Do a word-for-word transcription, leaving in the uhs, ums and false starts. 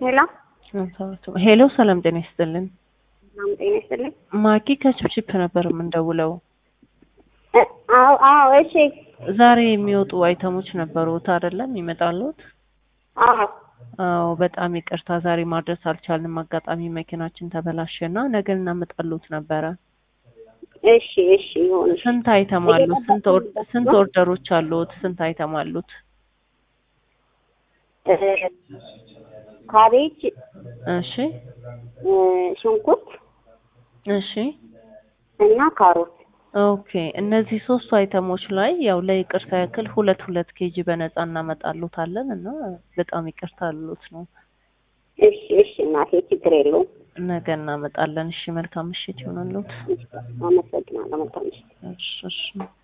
ሄሎ ሄሎ ሰላም ጤና ይስጥልን። ሰላም ጤና ይስጥልኝ። ማኪ ከችፕችፕ ነበር የምንደውለው። አዎ አዎ፣ እሺ። ዛሬ የሚወጡ አይተሞች ነበሩት አይደለም? ይመጣሉት? አዎ አዎ፣ በጣም ይቅርታ ዛሬ ማድረስ አልቻልንም። አጋጣሚ መኪናችን ተበላሸና ነገ እናመጣሉት ነበረ። እሺ እሺ፣ ይሁን። ስንት አይተም አሉት? ስንት ስንት ኦርደሮች አሉት? ስንት አይተም አሉት? ካቤጅ፣ እሺ፣ ሽንኩርት፣ እሺ እና ካሮት። ኦኬ። እነዚህ ሶስቱ አይተሞች ላይ ያው ለይቅርታ ያክል ሁለት ሁለት ኬጂ በነፃ እናመጣሉታለን እና በጣም ይቅርታ አሉት ነው። እሺ እሺ፣ እናቴ ችግር የለውም። ነገ እናመጣለን። እሺ፣ መልካም ምሽት ይሁንልዎት። አመሰግናለሁ። መልካም ምሽት። እሺ እሺ።